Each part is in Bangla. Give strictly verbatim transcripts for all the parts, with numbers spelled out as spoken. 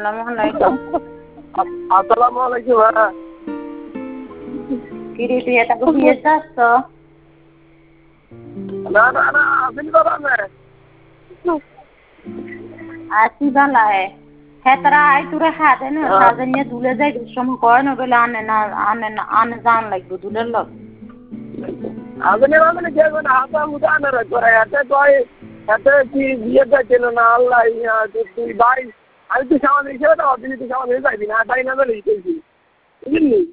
আসসালামু আলাইকুম। আসসালামু আলাইকুম। হ্যাঁ কি রে তুই এটা বিয়ে যাচ্ছ? না না না আসেন বাবা না আসি বালায় হ্যাঁ তারা আই তোরে হাতে না সাজে নিয়ে দুলে যাই সময় কয় না বলে আনে না আনে না আনে জান লাগবে দুলের লোক আসেন মানে কে না হাতা মুদা না রে করে এত কয় এত কি বিয়ে যাচ্ছিল না আল্লাহ ইয়া তুই ভাই আমি তো সামনে হিসেবে তো অদিন তুই সামনে যাইবি না তাই না বলে দিতেছি বুঝলি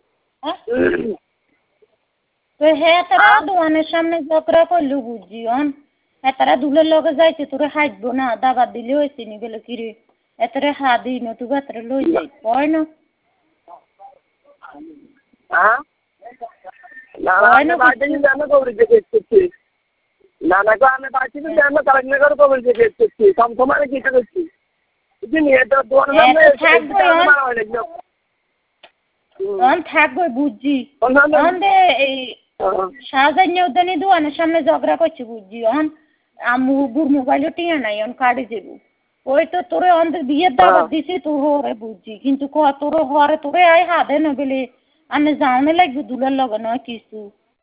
তো হ্যাঁ তারা দোকানের সামনে ঝগড়া করলু বুঝছি অন হ্যাঁ তারা দুলের লগে যাইতে তোরে হাঁটবো না দাবার দিলে হয়েছে নি বলে কিরে এতরে হা দিই না তুই বাতরে লই যাই কয় না হ্যাঁ না না বাড়িতে কিন্তু আমি কবরি যে করছি না না আমি বাড়িতে কিন্তু আমি কালেক্ট করে কবরি যে করছি কম সময় কি করছি বুঝলি এটা দোকানের সামনে অন থাকবো বুঝছি অন দে এই শাহজাহান উদ্যানি দোকানের সামনে ঝগড়া করছি বুঝছি অন আমু বুর মোবাইলও টিয়া নাই অন কার্ডে যাবো ওই তো তোরে অন্ধের বিয়ের দাবার দিছি তোর হরে বুঝছি কিন্তু ক তোর হরে তোরে আই হাদে না বলে আনে যাওনে লাগবে দুলার লগে নয় কিছু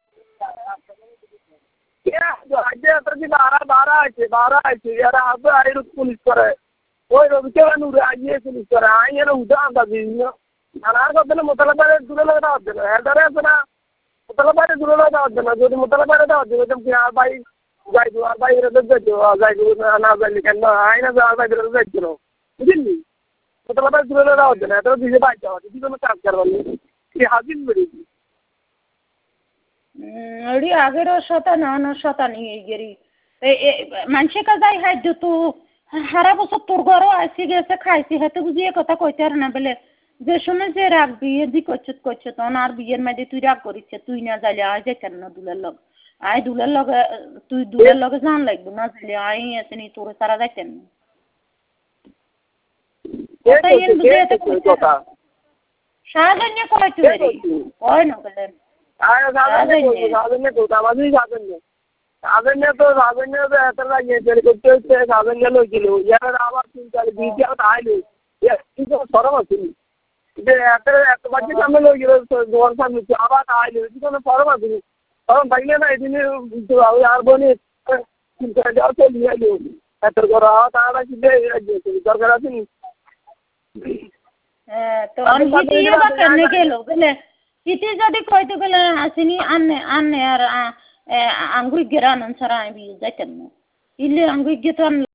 বারা বারা আছে বারা আছে এরা আগে আই পুলিশ করে ওই রবিকে নুরে আইয়ে পুলিশ করে আই এর উদা আন্দাজি নানার কথা মোতালা বাইরে দূরে লাগে দেওয়ার জন্য এদারে আছে না মোতালা বাইরে দূরে লাগে দেওয়ার জন্য যদি মোতালা বাইরে দেওয়ার জন্য তুমি আর ভাই যাইতো আর ভাই এর যাইতো যাইতো না যাইলি কেন আই না আর ভাই এর যাইতো বুঝলি মোতালা বাইরে দূরে লাগে দেওয়ার জন্য এত দিকে বাইক যাওয়া কি কোনো কাজ করবার কি হাজির বেরিয়েছি ওরি আগের শতা না না শতা নিয়ে গেরি মানুষের কাছে হাই তো সারা বছর তোর ঘরও আসি গেছে খাইছি হাতে বুঝিয়ে কথা কইতে আর না বলে যে সময় যে রাগ বিয়ে দি করছে করছে তখন আর বিয়ের মাঝে তুই রাগ করিস তুই না যাইলে আয় যে কেন না দুলের লগ আয় দুলের লগে তুই দুলের লগে জান লাগবে না যাইলে আয় আছে নি তোর সারা যাইতেন না শাহজাহান কয় তুই কয় না বলে সাজন্য তো আমাদের সাজন্য সাজন্য তো সাজন্য তো এত লাগে করতে হচ্ছে সাজন্য লোকিল ইয়ার আবার তিন চার দিন আইলো কিন্তু সরম আছে যে এত এত বাজে সামনে লোকিল দোকান সামনে আবার আইলো কোনো সরম আছে সরম থাকলে না এদিনে আর বলি যাও তো নিয়ে আইলো এত করা তারা কিন্তু দরকার আছে নি হ্যাঁ তো আমি দিয়ে বা কেন গেল বলে ইতি যদি কইতে গেলে আসিনি আনে আনে আর আঙ্গুই গেরান সারা আমি যাইতেন না ইলে আঙ্গুই গেতাম